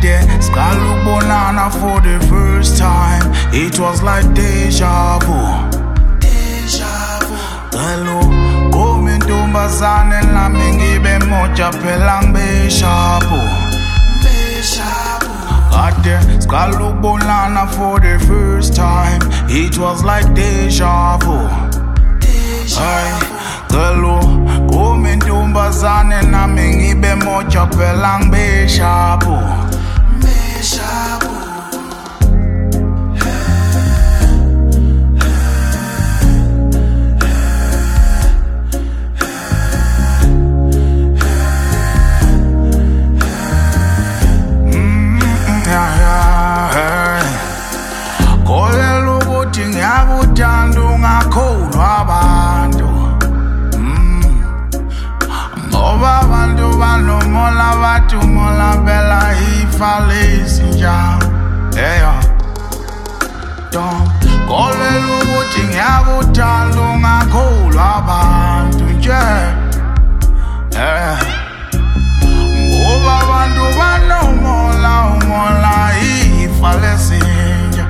Kade siqalubonana for the first time. It was like deja vu. Hello, come ntombazane nami ngibe moja phela ngibeshapo. Kade siqalubonana for the first time. It was like deja vu. Hello, come ntombazane nami ngibe moja phela ngibeshapo. Kolelo ukuthi ngiyakuthanda ungakholwa abantu. Ngoba abantu banomola bathi umola phela ifa lezinja. Kolelo ukuthi ngiyakuthanda ungakholwa abantu nje. Ngoba abantu banomola umola ifa lezinja.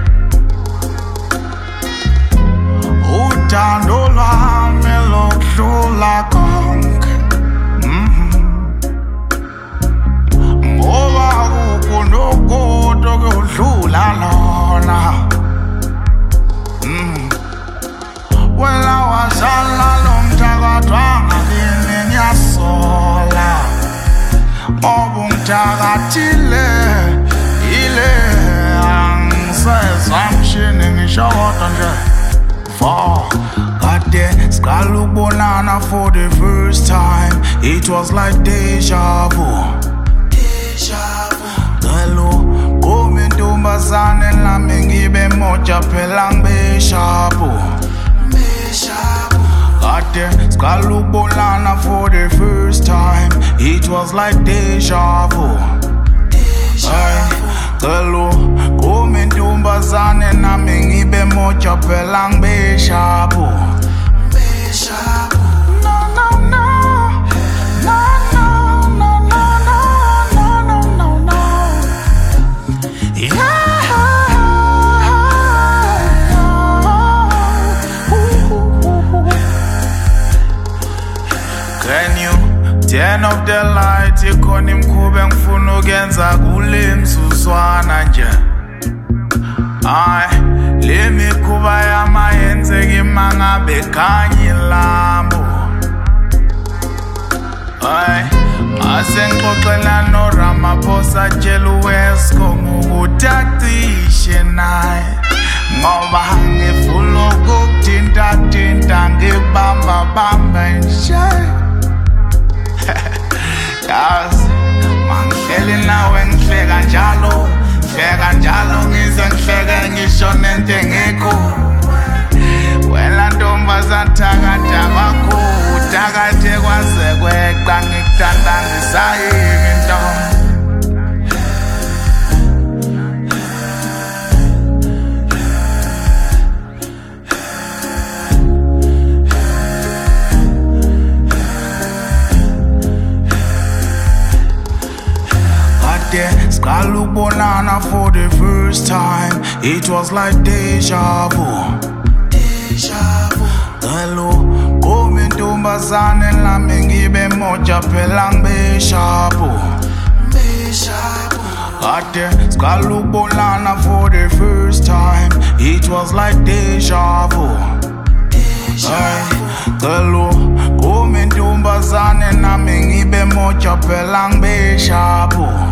Uthando lwami lokudlula konke. Ngoba akukho nokukodwa okudlula lona. Wena wazala lomthakathwa ngakini ngiyasola. Obumthakathile ile angisezwa mshini ngisho kodwa nje. Kade siqalubonana for the first time. It was like deja vu. Hello, come ntombazane nami ngibe moja phela ngibeshapo. Kade siqalubonana for the first time. It was like deja vu. Hello, come ntombazane nami ngibe moja phela ngibeshapo. No, no, no. No, no, no, no, no, no, no, no. Can you turn off the light? Ikhona imkhuba engifuna ukuyenza kule mzuzwana nje. Le mikhuba yamayenzeki uma ngabe khanya ilambo. Ngase ngixoxela noRamaphosa tshela uWesco ngokuthi acishe naye. Ngoba ngifuna ukukuthinta ngibamba nje. Yazi mangihleli nawe ngihleka njalo. Hleka njalo ngize ngihleke ngisho nento engekho. Wena ntombazane thakatha kwakho uthakathe kwaze kweqa ngikuthanda ngisayeke ntombi. Siqalubonana for the first time. It was like deja vu. Hello, come ntombazane nami ngibe moja phela ngibeshapo. Kade siqalubonana for the first time. It was like deja vu. Hello, come ntombazane nami ngibe moja phela ngibeshapo.